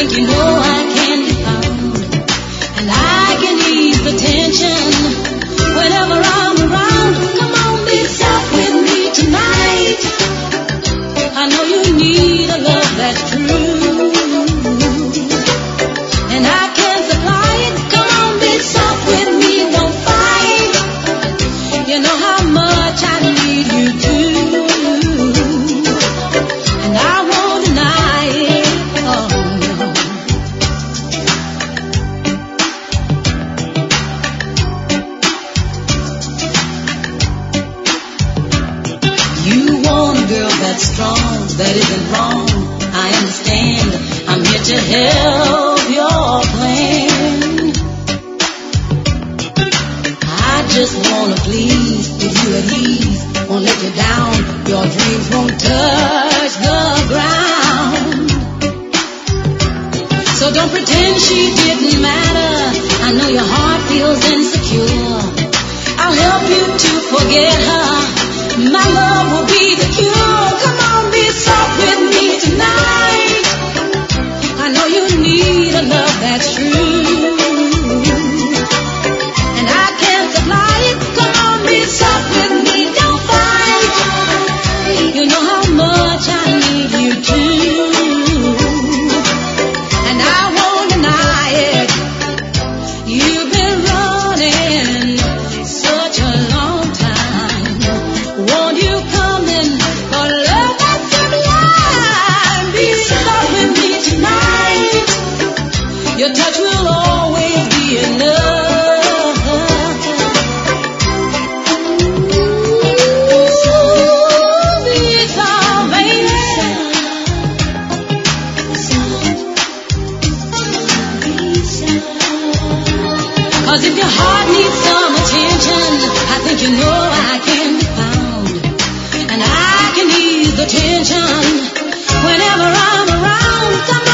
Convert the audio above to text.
think you know I can be found, and I can ease the tension whenever I'm around. Come on, be soft with me tonight. I know you need a love that's true, and I can supply it. Come on, be soft with me, don't fight. You know how much I need you to, and I won't deny it. Oh no. You want a girl that's strong, that isn't wrong. I understand. I'm here to help your plan. I just wanna please, put you at ease, won't let you down. Your dreams won't touch the ground. So don't pretend she didn't matter. I know your heart feels insecure. I'll help you to forget her. My love will be the cure. Come on, be soft with me tonight. I know you need a love that's true, and I can supply it. Come on, be soft with me, don't fight. You know how much I need you to, and I won't deny it. You've been running such a long time. Won't you come in for love that's sublime? Be soft with me tonight. Your touch will always be enough. Be soft, baby. 'Cause if your heart needs some attention, I think you know I can be found, and I can ease the tension whenever I'm around. Come